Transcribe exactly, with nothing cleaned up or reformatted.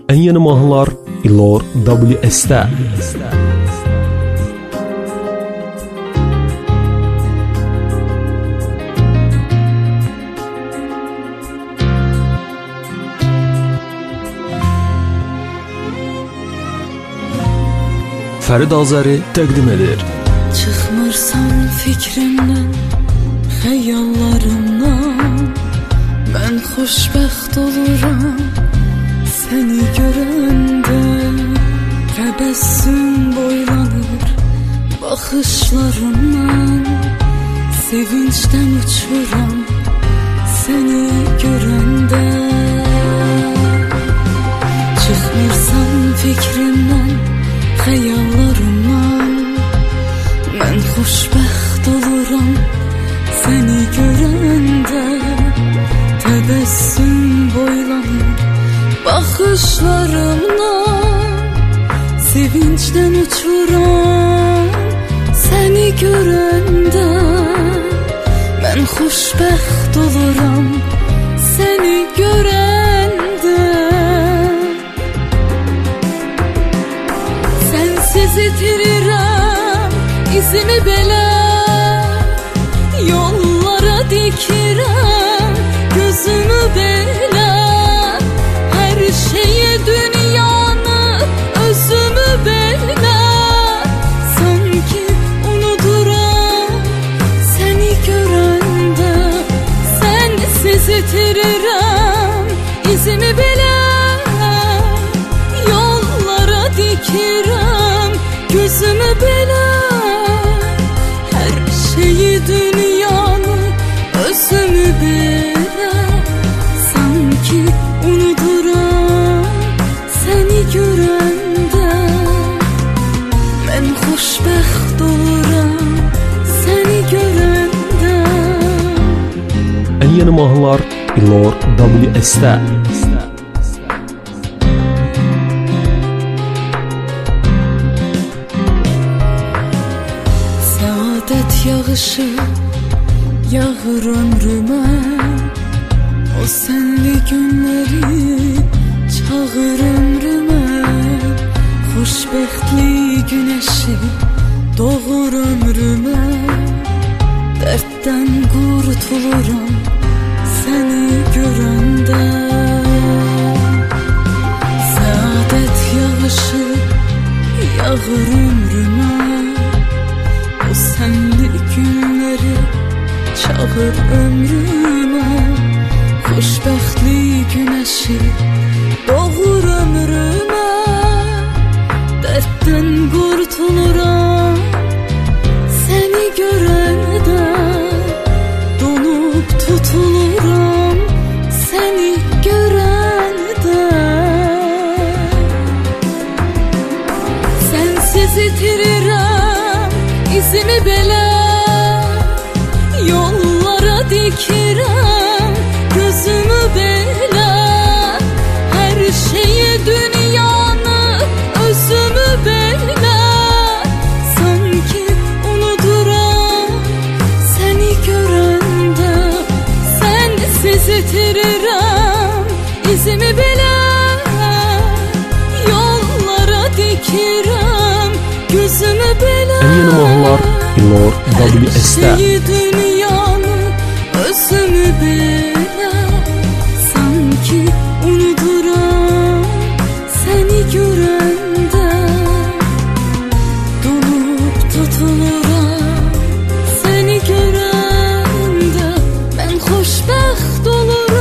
En yeni mahnılar Ilor W S'də. Fərid Azəri təqdim edir. Çıxmırsan fikrimdən, xəyallarımdan, mən xoşbəxt oluram səni görəndə. Təbəssüm boylanır baxışlarımdan, sevincdən uçuram səni görəndə. Çıxmırsan fikrimdən, xəyallarımdan, mən xoşbəxt oluram səni görəndə. Təbəssüm boylanır baxışlarımdan, sevincdən uçuram səni görəndə. Mən xoşbəxt oluram səni görəndə. Sensiz itirirəm izimi belə, yollara dikirəm gözümü belə. Hər şeyi dünyanı özümü belə, sanki unuduram səni görəndə. Sensiz itirirəm izimi belə, yollara dikirəm gözümü belə. Hər şeyi dünyanı özümü belə, sanki unuduram səni görəndə. Mən xoşbəxt oluram səni görəndə. En yeni mahnılar Ilor W S'də. Səadət yağışı yağır ömrümə, o sənli günləri çağır ömrümə. Xoşbəxtli günəşi doğur ömrümə, dərddən qurtuluram səni görəndə. Səadət yağışı yağır ömrümə, o sənli günləri çağır ömrümə. Xoşbəxtli günəşi doğur ömrümə, dərddən qurtuluram səni görəndə. Donup tutuluram səni görəndə. Sensiz itirirəm izimi belə, yollara dikirəm gözümü belə. Hər şeyi dünyanı özümü belə, sanki unuduram səni görəndə. Sensiz itirirəm izimi belə, yollara dikirəm gözümü belə. En yeni mahnılar Ilor W S'də. Her şeyi dünyanı özümü belə, sanki unuduram səni görəndə. Donup tutuluram səni görəndə. Mən xoşbəxt oluram